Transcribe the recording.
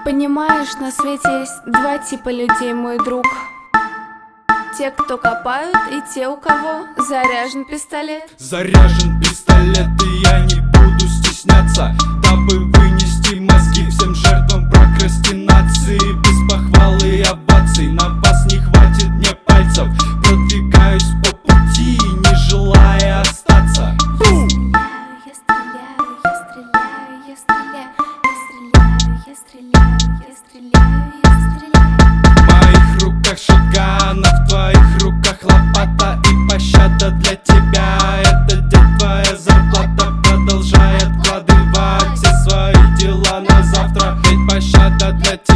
Понимаешь, на свете есть два типа людей, мой друг. Те, кто копают, и те, у кого заряжен пистолет. Заряжен пистолет, и я не буду стесняться, дабы вынести мозги всем жертвам прокрастинации. Без похвалы и оваций на вас не хватит мне пальцев. Продвигаюсь по пути, не желая остаться. Я стреляю, я стреляю, я стреляю, я стреляю, я стреляю, я стреляю, я стреляю. В моих руках шотган, а в твоих руках лопата и пощада для тебя. Это день твоя зарплата, продолжай откладывать все свои дела на завтра, ведь пощада для тебя.